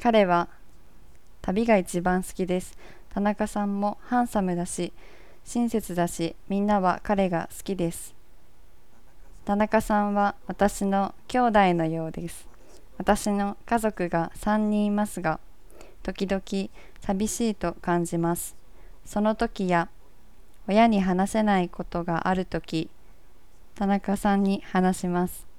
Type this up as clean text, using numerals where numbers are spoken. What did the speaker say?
彼は旅が一番好きです。田中さんもハンサムだし、親切だし、みんなは彼が好きです。田中さんは私の兄弟のようです。私の家族が3人いますが、時々寂しいと感じます。その時や親に話せないことがある時、田中さんに話します。